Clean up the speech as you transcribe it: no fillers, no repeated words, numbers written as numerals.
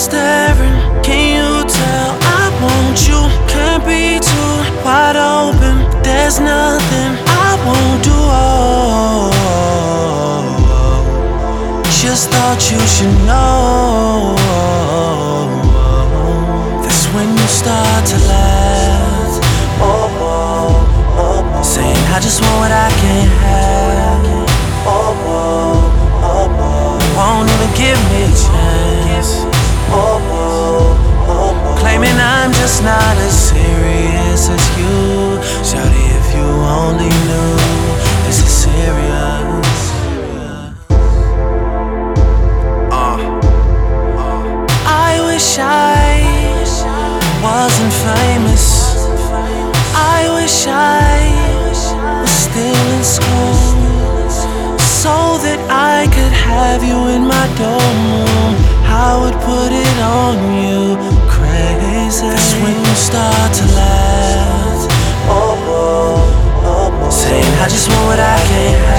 staring, can you tell I want you? Can't be too wide open, there's nothing I won't do. Just thought you should know. That's when you start to laugh. Saying I just want what I can't have. Won't even give me a chance. Claiming I'm just not as serious as you. Shawty, if you only knew, this is serious. I wish I wasn't famous. I wish I was still in school, so that I could have you in my dorm room. I would put it on you, crazy. That's when you start to laugh. Saying I just want what I can't have.